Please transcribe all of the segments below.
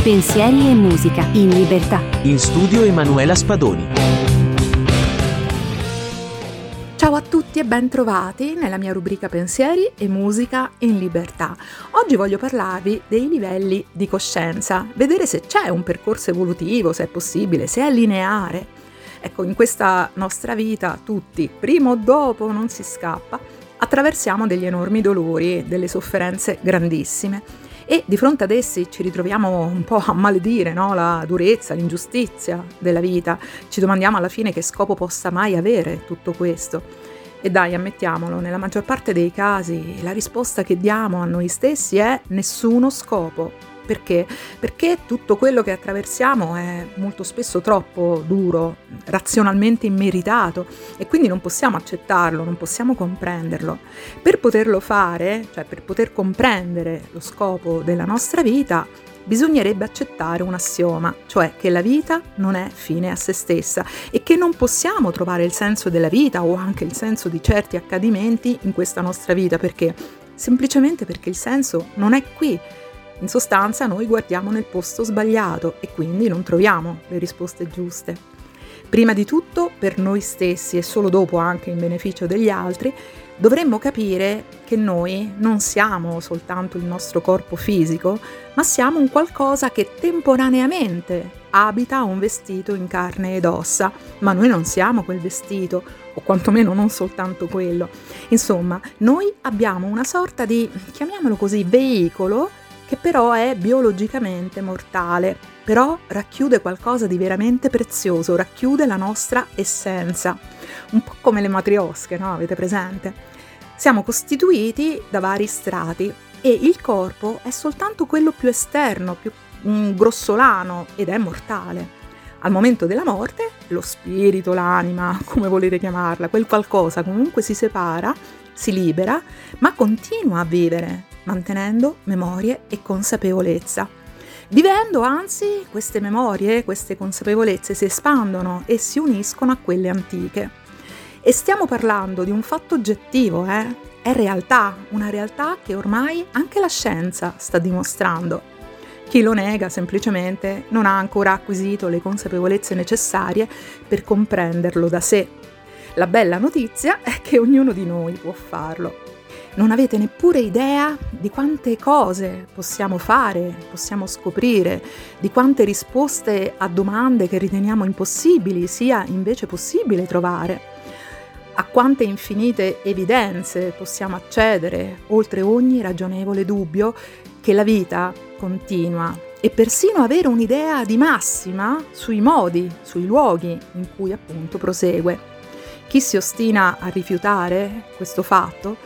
Pensieri e musica in libertà. In studio Emanuela Spadoni. Ciao a tutti e ben trovati nella mia rubrica Pensieri e musica in libertà. Oggi voglio parlarvi dei livelli di coscienza, vedere se c'è un percorso evolutivo, se è possibile, se è lineare. Ecco, in questa nostra vita tutti, prima o dopo, non si scappa, attraversiamo degli enormi dolori, delle sofferenze grandissime. E di fronte ad essi ci ritroviamo un po' a maledire, no? La durezza, l'ingiustizia della vita. Ci domandiamo alla fine che scopo possa mai avere tutto questo. E dai, ammettiamolo, nella maggior parte dei casi la risposta che diamo a noi stessi è nessuno scopo. Perché? Perché tutto quello che attraversiamo è molto spesso troppo duro, razionalmente immeritato, e quindi non possiamo accettarlo, non possiamo comprenderlo. Per poterlo fare, cioè per poter comprendere lo scopo della nostra vita, bisognerebbe accettare un assioma, cioè che la vita non è fine a se stessa e che non possiamo trovare il senso della vita o anche il senso di certi accadimenti in questa nostra vita. Perché? Semplicemente perché il senso non è qui. In sostanza noi guardiamo nel posto sbagliato e quindi non troviamo le risposte giuste. Prima di tutto per noi stessi e solo dopo anche in beneficio degli altri, dovremmo capire che noi non siamo soltanto il nostro corpo fisico, ma siamo un qualcosa che temporaneamente abita un vestito in carne ed ossa, ma noi non siamo quel vestito, o quantomeno non soltanto quello. Insomma, noi abbiamo una sorta di, chiamiamolo così, veicolo, che però è biologicamente mortale, però racchiude qualcosa di veramente prezioso, racchiude la nostra essenza, un po' come le matriosche, no? Avete presente? Siamo costituiti da vari strati e il corpo è soltanto quello più esterno, più grossolano ed è mortale. Al momento della morte, lo spirito, l'anima, come volete chiamarla, quel qualcosa comunque si separa, si libera, ma continua a vivere, mantenendo memorie e consapevolezza. Vivendo, anzi, queste memorie, queste consapevolezze si espandono e si uniscono a quelle antiche. E stiamo parlando di un fatto oggettivo, È realtà, una realtà che ormai anche la scienza sta dimostrando. Chi lo nega semplicemente non ha ancora acquisito le consapevolezze necessarie per comprenderlo da sé. La bella notizia è che ognuno di noi può farlo. Non avete neppure idea di quante cose possiamo fare, possiamo scoprire, di quante risposte a domande che riteniamo impossibili sia invece possibile trovare, a quante infinite evidenze possiamo accedere, oltre ogni ragionevole dubbio, che la vita continua, e persino avere un'idea di massima sui modi, sui luoghi in cui appunto prosegue. Chi si ostina a rifiutare questo fatto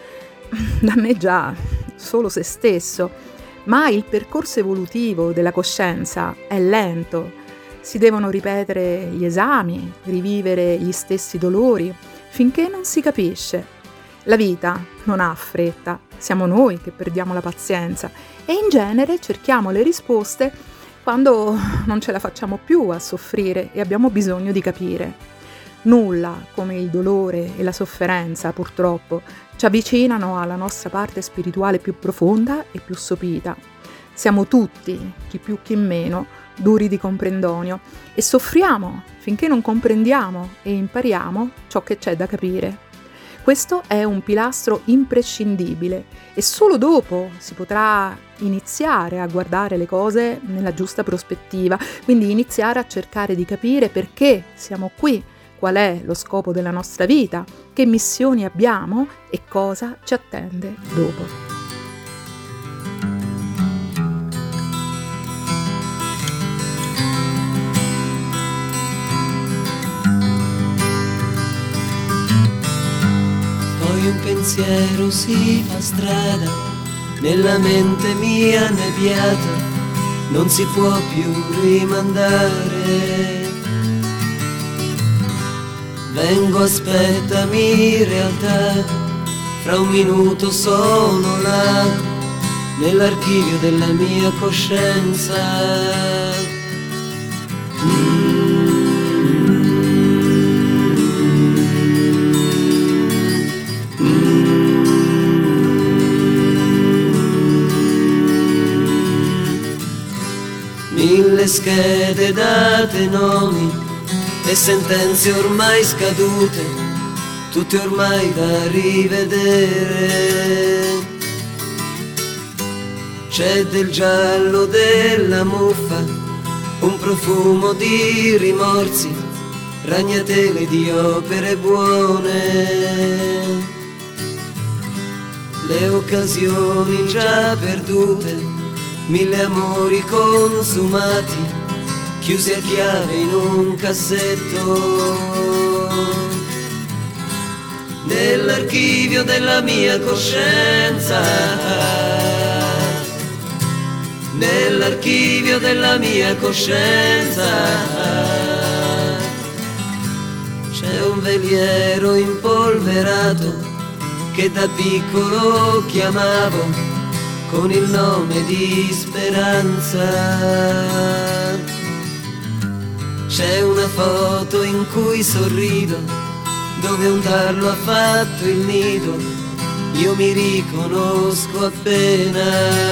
danneggia solo se stesso, ma il percorso evolutivo della coscienza è lento. Si devono ripetere gli esami, rivivere gli stessi dolori, finché non si capisce. La vita non ha fretta, siamo noi che perdiamo la pazienza e in genere cerchiamo le risposte quando non ce la facciamo più a soffrire e abbiamo bisogno di capire. Nulla come il dolore e la sofferenza, purtroppo, ci avvicinano alla nostra parte spirituale più profonda e più sopita. Siamo tutti, chi più chi meno, duri di comprendonio e soffriamo finché non comprendiamo e impariamo ciò che c'è da capire. Questo è un pilastro imprescindibile e solo dopo si potrà iniziare a guardare le cose nella giusta prospettiva, quindi iniziare a cercare di capire perché siamo qui, qual è lo scopo della nostra vita, che missioni abbiamo e cosa ci attende dopo. Poi un pensiero si fa strada nella mente mia nebbiata, non si può più rimandare. Vengo, aspettami, realtà, fra un minuto sono là, nell'archivio della mia coscienza. Mi alle schede date nomi e sentenze ormai scadute, tutte ormai da rivedere. C'è del giallo della muffa, un profumo di rimorsi, ragnatele di opere buone. Le occasioni già perdute, mille amori consumati, chiusi a chiave in un cassetto. Nell'archivio della mia coscienza, nell'archivio della mia coscienza, c'è un veliero impolverato che da piccolo chiamavo con il nome di speranza. C'è una foto in cui sorrido, dove un tarlo ha fatto il nido, io mi riconosco appena.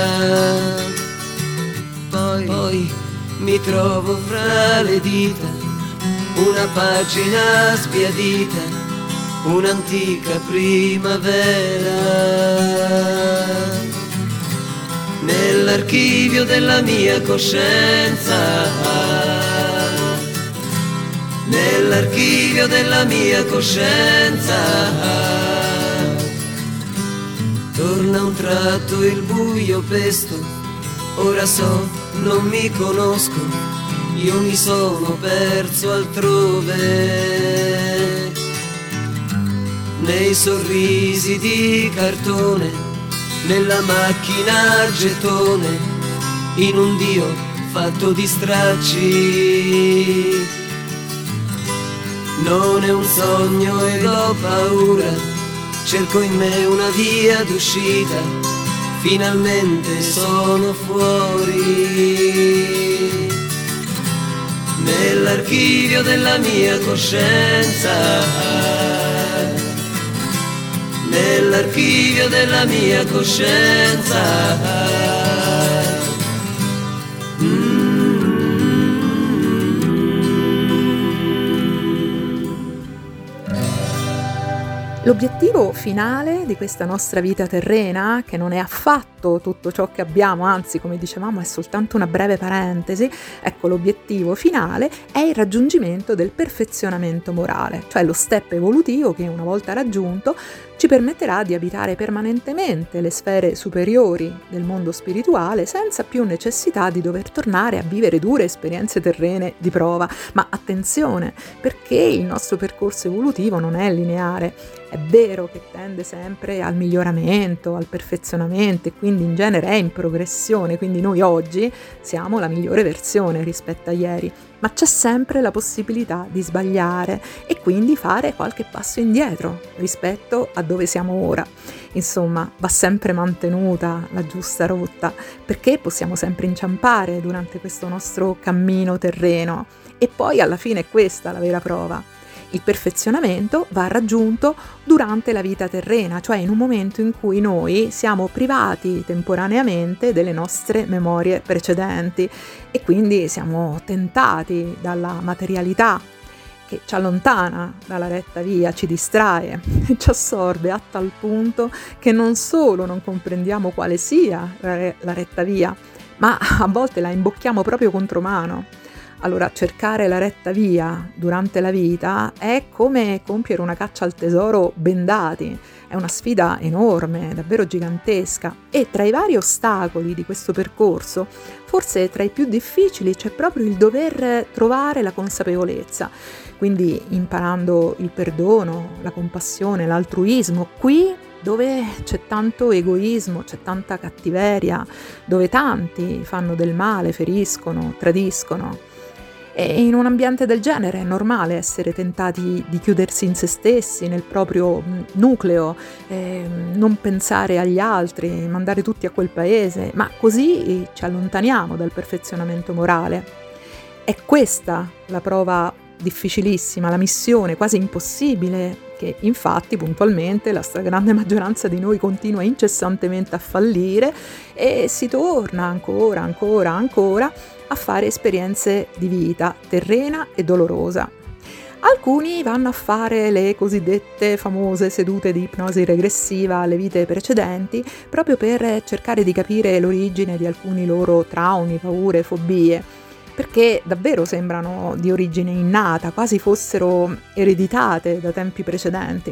Poi mi trovo fra le dita, una pagina sbiadita, un'antica primavera. Nell'archivio della mia coscienza, nell'archivio della mia coscienza, torna un tratto il buio pesto, ora so, non mi conosco, io mi sono perso altrove. Nei sorrisi di cartone, nella macchina a gettone, in un Dio fatto di stracci. Non è un sogno ed ho paura, cerco in me una via d'uscita, finalmente sono fuori. Nell'archivio della mia coscienza, nell'archivio della mia coscienza. L'obiettivo finale di questa nostra vita terrena, che non è affatto tutto ciò che abbiamo, anzi, come dicevamo, è soltanto una breve parentesi, ecco, l'obiettivo finale è il raggiungimento del perfezionamento morale, cioè lo step evolutivo che, una volta raggiunto, ci permetterà di abitare permanentemente le sfere superiori del mondo spirituale senza più necessità di dover tornare a vivere dure esperienze terrene di prova. Ma attenzione, perché il nostro percorso evolutivo non è lineare. È vero che tende sempre al miglioramento, al perfezionamento e quindi in genere è in progressione, quindi noi oggi siamo la migliore versione rispetto a ieri, ma c'è sempre la possibilità di sbagliare e quindi fare qualche passo indietro rispetto a dove siamo ora. Insomma, va sempre mantenuta la giusta rotta, perché possiamo sempre inciampare durante questo nostro cammino terreno e poi alla fine è questa la vera prova. Il perfezionamento va raggiunto durante la vita terrena, cioè in un momento in cui noi siamo privati temporaneamente delle nostre memorie precedenti e quindi siamo tentati dalla materialità che ci allontana dalla retta via, ci distrae e ci assorbe a tal punto che non solo non comprendiamo quale sia la retta via, ma a volte la imbocchiamo proprio contromano. Allora, cercare la retta via durante la vita è come compiere una caccia al tesoro bendati, è una sfida enorme, davvero gigantesca, e tra i vari ostacoli di questo percorso, forse tra i più difficili c'è proprio il dover trovare la consapevolezza, quindi imparando il perdono, la compassione, l'altruismo, qui dove c'è tanto egoismo, c'è tanta cattiveria, dove tanti fanno del male, feriscono, tradiscono. E in un ambiente del genere è normale essere tentati di chiudersi in se stessi, nel proprio nucleo, non pensare agli altri, mandare tutti a quel paese, ma così ci allontaniamo dal perfezionamento morale. È questa la prova difficilissima, la missione quasi impossibile, che infatti puntualmente la stragrande maggioranza di noi continua incessantemente a fallire e si torna ancora a fare esperienze di vita terrena e dolorosa. Alcuni vanno a fare le cosiddette famose sedute di ipnosi regressiva alle vite precedenti proprio per cercare di capire l'origine di alcuni loro traumi, paure, fobie, perché davvero sembrano di origine innata, quasi fossero ereditate da tempi precedenti.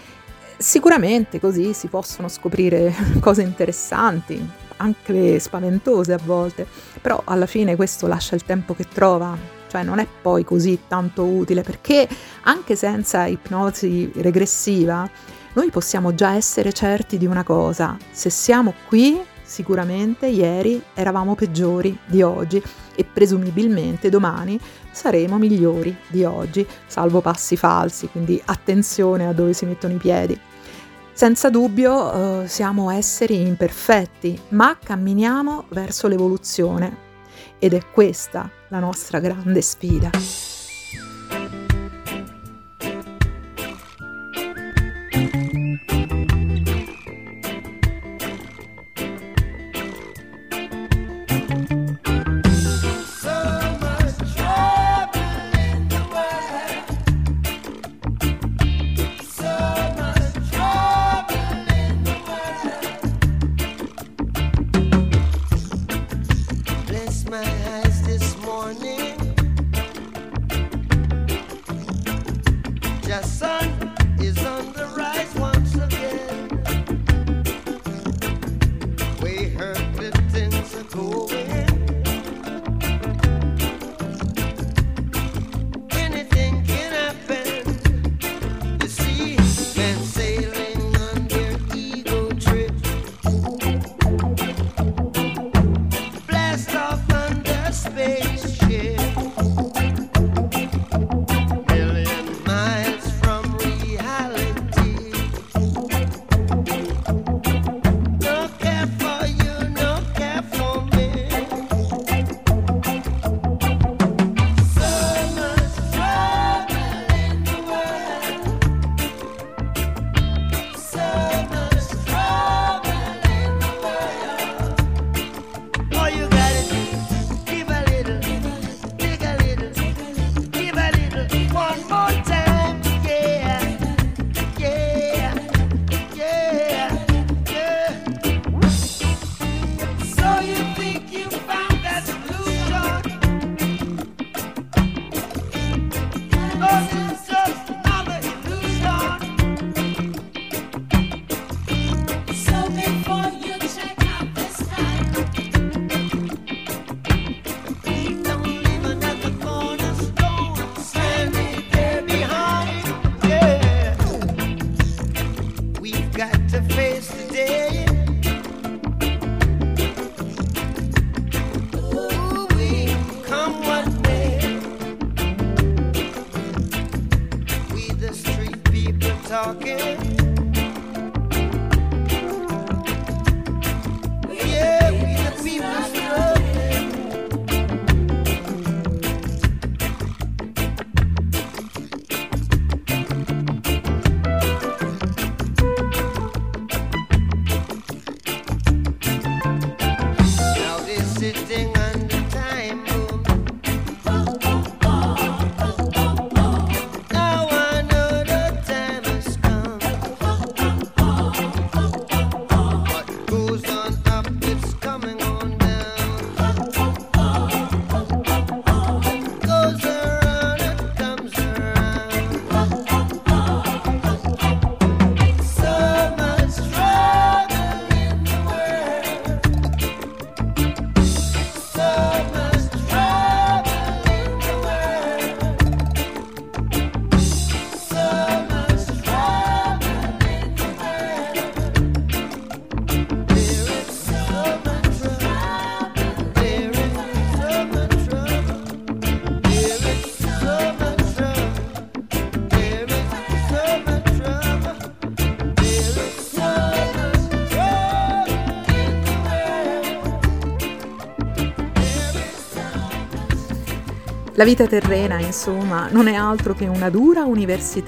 Sicuramente così si possono scoprire cose interessanti, anche spaventose a volte, però alla fine questo lascia il tempo che trova. Cioè non è poi così tanto utile, perché anche senza ipnosi regressiva noi possiamo già essere certi di una cosa: se siamo qui sicuramente ieri eravamo peggiori di oggi e presumibilmente domani saremo migliori di oggi, salvo passi falsi, quindi attenzione a dove si mettono i piedi. Senza dubbio siamo esseri imperfetti, ma camminiamo verso l'evoluzione ed è questa la nostra grande sfida. La vita terrena, insomma, non è altro che una dura università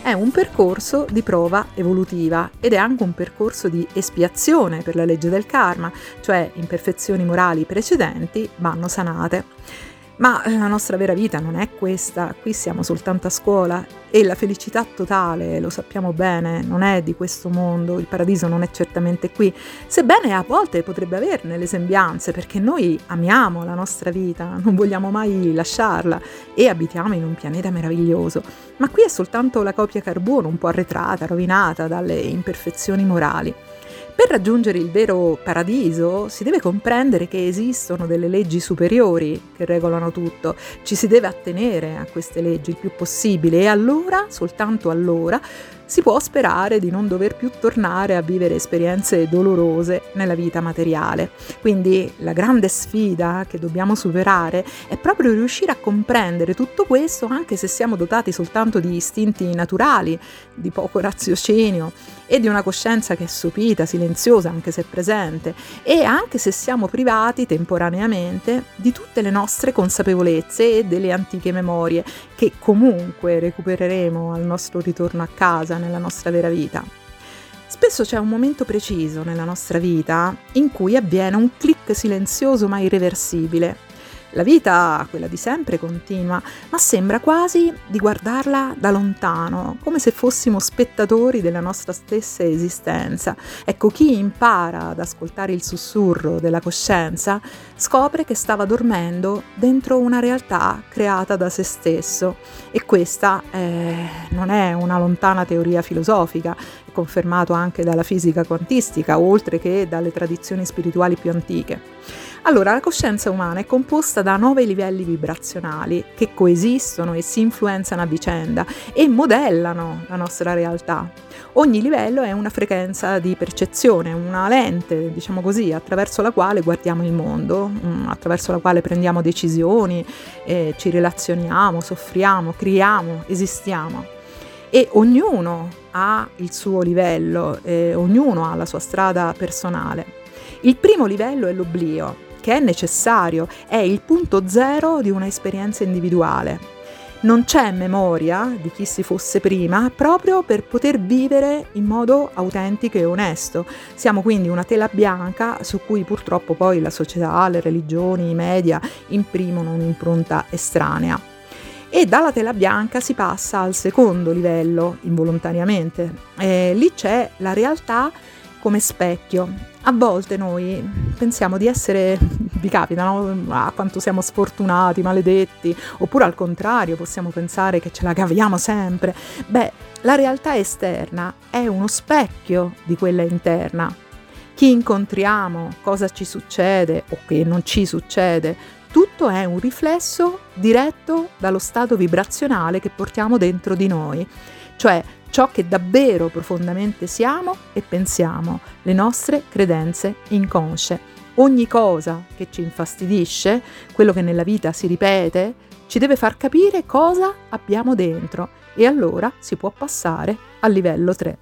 è un percorso di prova evolutiva ed è anche un percorso di espiazione per la legge del karma, cioè imperfezioni morali precedenti vanno sanate. Ma la nostra vera vita non è questa, qui siamo soltanto a scuola e la felicità totale, lo sappiamo bene, non è di questo mondo, il paradiso non è certamente qui, sebbene a volte potrebbe averne le sembianze, perché noi amiamo la nostra vita, non vogliamo mai lasciarla e abitiamo in un pianeta meraviglioso, ma qui è soltanto la copia carbone un po' arretrata, rovinata dalle imperfezioni morali. Per raggiungere il vero paradiso si deve comprendere che esistono delle leggi superiori che regolano tutto, ci si deve attenere a queste leggi il più possibile e allora, soltanto allora, si può sperare di non dover più tornare a vivere esperienze dolorose nella vita materiale. Quindi la grande sfida che dobbiamo superare è proprio riuscire a comprendere tutto questo anche se siamo dotati soltanto di istinti naturali, di poco raziocinio e di una coscienza che è sopita, silenziosa anche se presente e anche se siamo privati temporaneamente di tutte le nostre consapevolezze e delle antiche memorie che comunque recupereremo al nostro ritorno a casa nella nostra vera vita. Spesso c'è un momento preciso nella nostra vita in cui avviene un click silenzioso ma irreversibile. La vita, quella di sempre, continua, ma sembra quasi di guardarla da lontano, come se fossimo spettatori della nostra stessa esistenza. Ecco, chi impara ad ascoltare il sussurro della coscienza scopre che stava dormendo dentro una realtà creata da se stesso. E questa non è una lontana teoria filosofica, è confermato anche dalla fisica quantistica, oltre che dalle tradizioni spirituali più antiche. Allora, la coscienza umana è composta da 9 livelli vibrazionali che coesistono e si influenzano a vicenda e modellano la nostra realtà. Ogni livello è una frequenza di percezione, una lente, diciamo così, attraverso la quale guardiamo il mondo, attraverso la quale prendiamo decisioni, ci relazioniamo, soffriamo, creiamo, esistiamo. E ognuno ha il suo livello, ognuno ha la sua strada personale. Il primo livello è l'oblio, che è necessario, è il punto zero di una esperienza individuale. Non c'è memoria di chi si fosse prima, proprio per poter vivere in modo autentico e onesto. Siamo quindi una tela bianca su cui purtroppo poi la società, le religioni, i media imprimono un'impronta estranea. E dalla tela bianca si passa al secondo livello, involontariamente. Lì c'è la realtà come specchio. A volte noi pensiamo di essere, vi capita, no? Ah, quanto siamo sfortunati, maledetti, oppure al contrario possiamo pensare che ce la caviamo sempre. Beh, la realtà esterna è uno specchio di quella interna. Chi incontriamo, cosa ci succede o che non ci succede, tutto è un riflesso diretto dallo stato vibrazionale che portiamo dentro di noi, cioè ciò che davvero profondamente siamo e pensiamo, le nostre credenze inconsce. Ogni cosa che ci infastidisce, quello che nella vita si ripete, ci deve far capire cosa abbiamo dentro e allora si può passare al livello 3.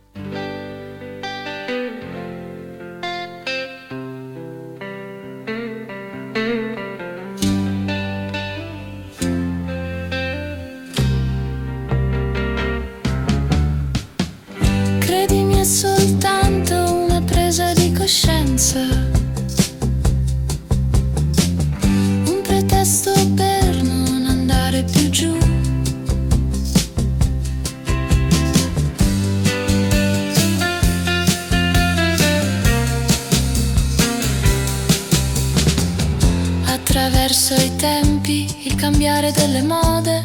Soltanto una presa di coscienza, un pretesto per non andare più giù. Attraverso i tempi, il cambiare delle mode,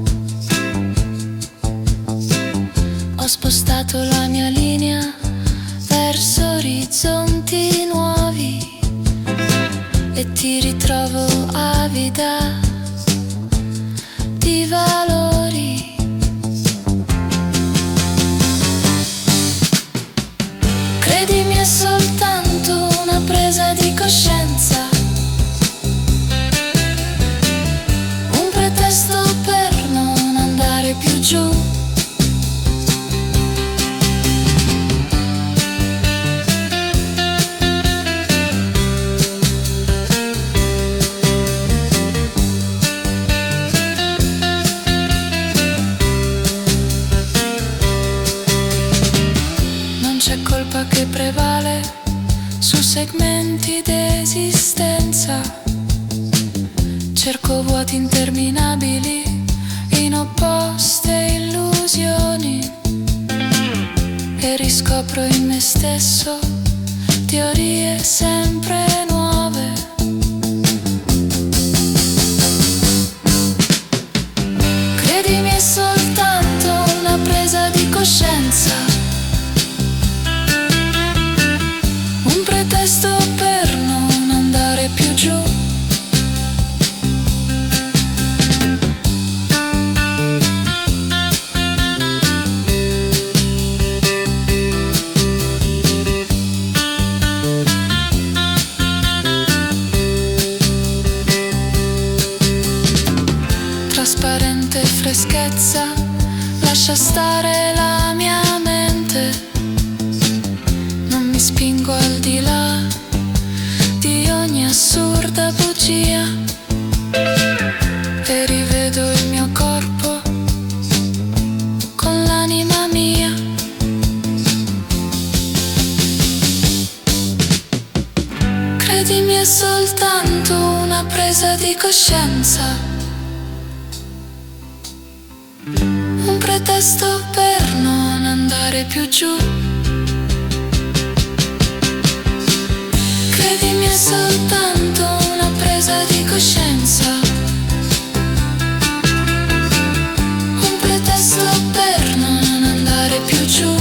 ho spostato la mia linea verso orizzonti nuovi e ti ritrovo avida di valori. Credimi, è soltanto una presa di coscienza, un pretesto per non andare più giù. segmenti d'esistenza, cerco vuoti interminabili in opposte illusioni e riscopro in me stesso teorie sempre nuove. Credimi, è soltanto una presa di coscienza, un pretesto per non andare più giù. Trasparente freschezza, lascia stare la mia mente, non mi spingo al di là di ogni assurda bugia e rivedo il mio corpo con l'anima mia. Credimi, è soltanto una presa di coscienza, un pretesto per non andare più giù. Credimi, è soltanto una presa di coscienza, un pretesto per non andare più giù.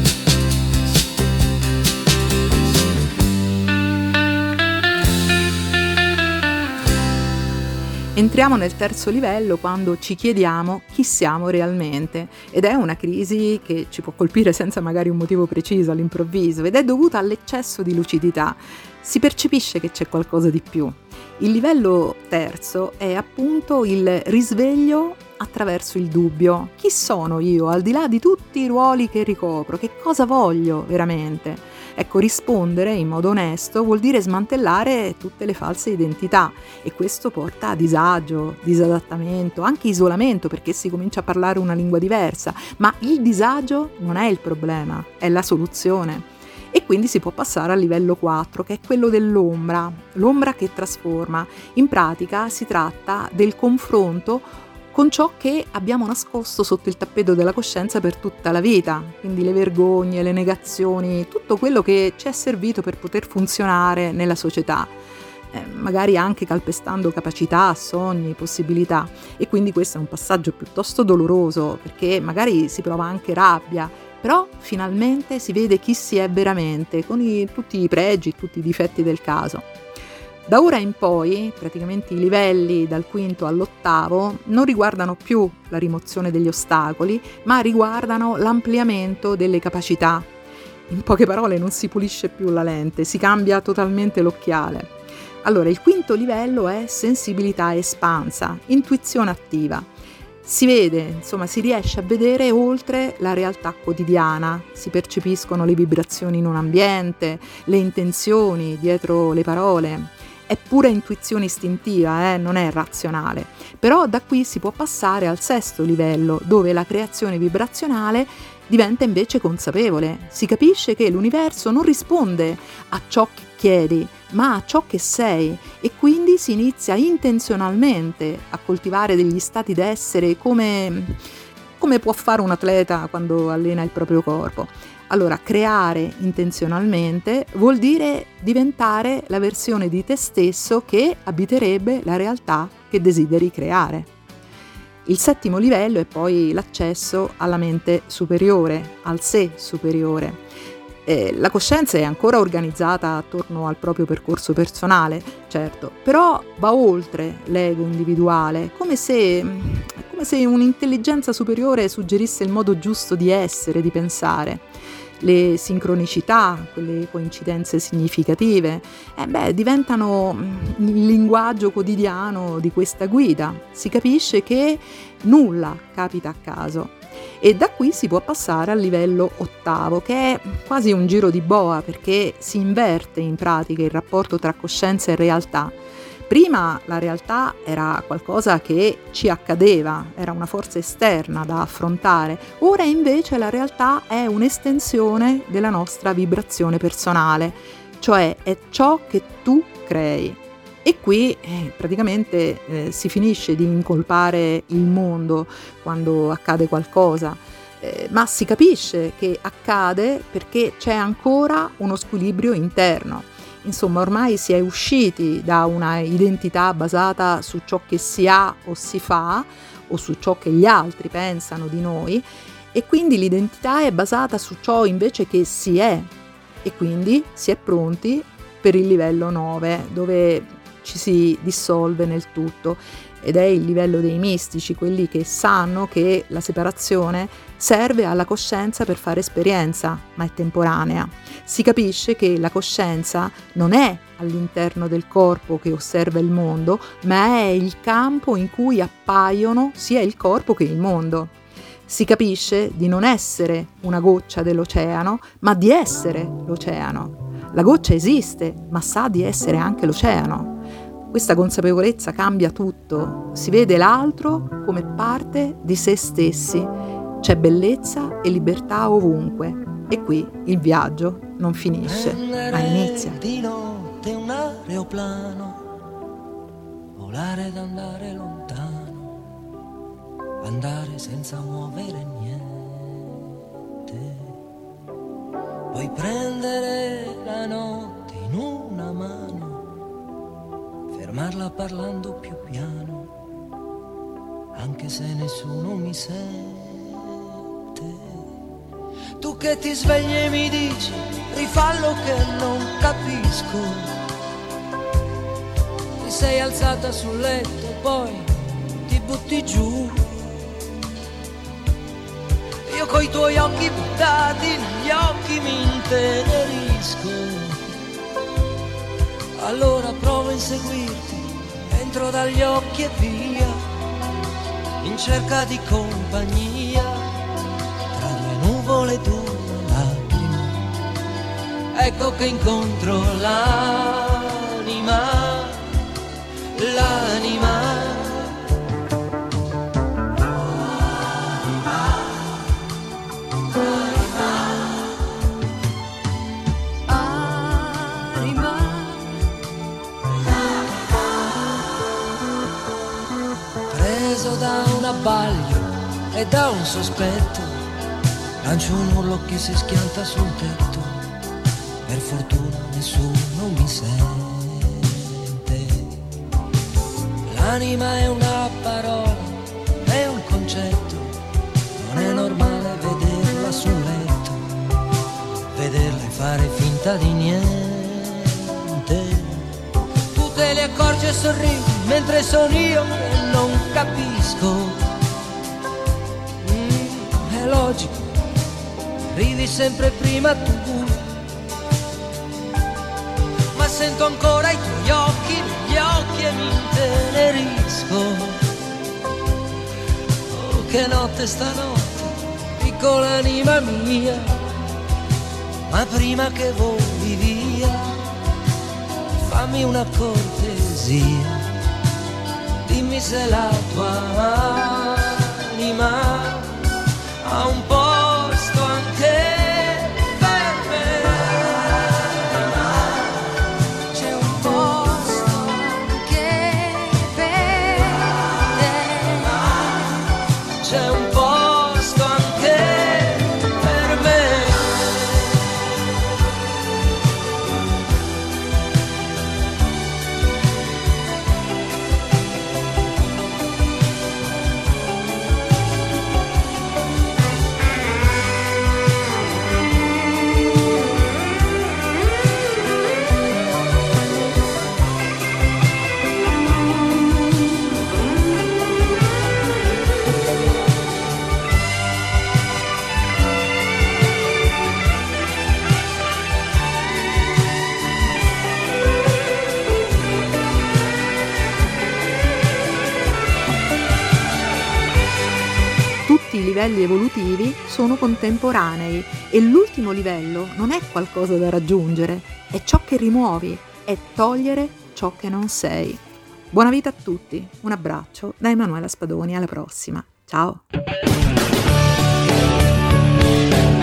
Entriamo nel terzo livello quando ci chiediamo chi siamo realmente, ed è una crisi che ci può colpire senza magari un motivo preciso, all'improvviso, ed è dovuta all'eccesso di lucidità. Si percepisce che c'è qualcosa di più. Il livello terzo è appunto il risveglio attraverso il dubbio. Chi sono io, al di là di tutti i ruoli che ricopro? Che cosa voglio veramente? Ecco, rispondere in modo onesto vuol dire smantellare tutte le false identità, e questo porta a disagio, disadattamento, anche isolamento, perché si comincia a parlare una lingua diversa, ma il disagio non è il problema, è la soluzione. E quindi si può passare al livello 4, che è quello dell'ombra, l'ombra che trasforma. In pratica si tratta del confronto con ciò che abbiamo nascosto sotto il tappeto della coscienza per tutta la vita, quindi le vergogne, le negazioni, tutto quello che ci è servito per poter funzionare nella società, magari anche calpestando capacità, sogni, possibilità. E quindi questo è un passaggio piuttosto doloroso, perché magari si prova anche rabbia, però finalmente si vede chi si è veramente, con tutti i pregi, tutti i difetti del caso. Da ora in poi, praticamente i livelli dal quinto all'8 non riguardano più la rimozione degli ostacoli, ma riguardano l'ampliamento delle capacità. In poche parole, non si pulisce più la lente, si cambia totalmente l'occhiale. Allora, il quinto livello è sensibilità espansa, intuizione attiva. Si vede, insomma, si riesce a vedere oltre la realtà quotidiana, si percepiscono le vibrazioni in un ambiente, le intenzioni dietro le parole. È pura intuizione istintiva, non è razionale. Però da qui si può passare al sesto livello, dove la creazione vibrazionale diventa invece consapevole. Si capisce che l'universo non risponde a ciò che chiedi, ma a ciò che sei, e quindi si inizia intenzionalmente a coltivare degli stati d'essere come può fare un atleta quando allena il proprio corpo. Allora, creare intenzionalmente vuol dire diventare la versione di te stesso che abiterebbe la realtà che desideri creare. Il settimo livello è poi l'accesso alla mente superiore, al sé superiore. La coscienza è ancora organizzata attorno al proprio percorso personale, certo, però va oltre l'ego individuale, come se un'intelligenza superiore suggerisse il modo giusto di essere, di pensare. Le sincronicità, quelle coincidenze significative, diventano il linguaggio quotidiano di questa guida. Si capisce che nulla capita a caso. E da qui si può passare al livello 8, che è quasi un giro di boa, perché si inverte in pratica il rapporto tra coscienza e realtà. Prima la realtà era qualcosa che ci accadeva, era una forza esterna da affrontare. Ora invece la realtà è un'estensione della nostra vibrazione personale. cioè è ciò che tu crei. E qui praticamente si finisce di incolpare il mondo quando accade qualcosa, ma si capisce che accade perché c'è ancora uno squilibrio interno. Insomma, ormai si è usciti da una identità basata su ciò che si ha o si fa, o su ciò che gli altri pensano di noi, e quindi l'identità è basata su ciò invece che si è, e quindi si è pronti per il livello 9, dove ci si dissolve nel tutto, ed è il livello dei mistici, quelli che sanno che la separazione serve alla coscienza per fare esperienza, ma è temporanea. Si capisce che la coscienza non è all'interno del corpo che osserva il mondo, ma è il campo in cui appaiono sia il corpo che il mondo. Si capisce di non essere una goccia dell'oceano, ma di essere l'oceano. La goccia esiste, ma sa di essere anche l'oceano. Questa consapevolezza cambia tutto, si vede l'altro come parte di se stessi. C'è bellezza e libertà ovunque, e qui il viaggio non finisce, ma inizia. Di notte un aeroplano, volare ed andare lontano, andare senza muovere niente, puoi prendere la notte in una mano, fermarla parlando più piano, anche se nessuno mi sente. Tu che ti svegli e mi dici rifallo che non capisco, ti sei alzata sul letto e poi ti butti giù. Io coi tuoi occhi buttati negli occhi mi intenerisco, allora provo a inseguirti, entro dagli occhi e via, in cerca di compagnia, tra due nuvole due lacrime, ecco che incontro l'anima, l'anima. Da un abbaglio e da un sospetto, lancio un urlo che si schianta sul tetto, per fortuna nessuno mi sente. L'anima è una parola, è un concetto, non è normale vederla sul letto, vederla e fare finta di niente. Tu te ne accorgi e sorridi, mentre sono io che non capisco. È logico, ridi sempre prima tu, ma sento ancora i tuoi occhi negli occhi e mi intenerisco. Oh, che notte stanotte, piccola anima mia, ma prima che voli via, fammi una cortesia, dimmi se la tua anima ha un posto anche per me. C'è un posto anche per te. C'è un posto anche per me. Tutti i livelli evolutivi sono contemporanei e l'ultimo livello non è qualcosa da raggiungere, è ciò che rimuovi, è togliere ciò che non sei. Buona vita a tutti, un abbraccio da Emanuela Spadoni, alla prossima, ciao!